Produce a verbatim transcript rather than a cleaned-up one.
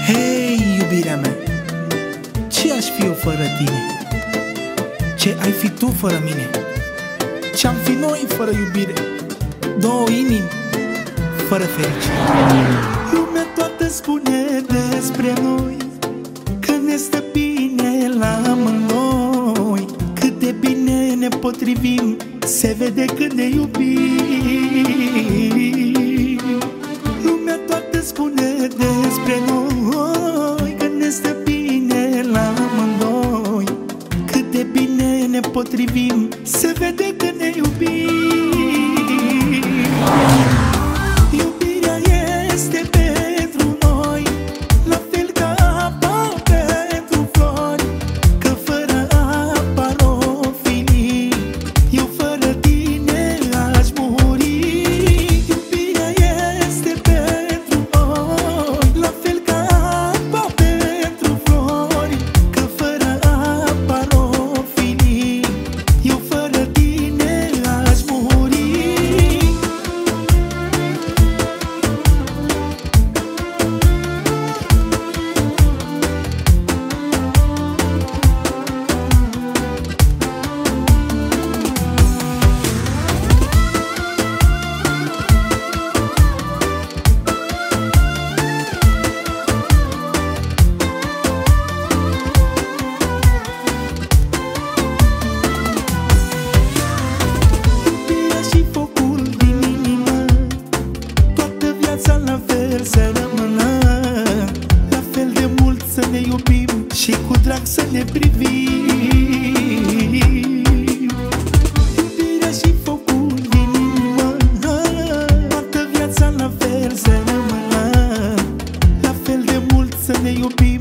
Hei, iubirea mea, ce aș fi eu fără tine? Ce ai fi tu fără mine? Ce-am fi noi fără iubire? Două inimi fără fericire. Lumea toată spune despre noi că ne stă bine la amândoi, cât de bine ne potrivim, se vede când ne iubim. Lumea toată spune despre noi că ne stă bine la amândoi, cât de bine ne potrivim, se vede când ne iubim. Iubirea este pentru noi la fel ca apa pentru flori, că fără apa n-o fi nimic, eu fără tine aș muri. Iubirea este pentru noi la fel ca apa pentru flori, că fără apa n-o fi nimic, eu fără tine aș muri. La fel să rămână, la fel de mult să ne iubim și cu drag să ne privim. Iubirea și focul din inimă, toată viața la fel să rămână, la fel de mult să ne iubim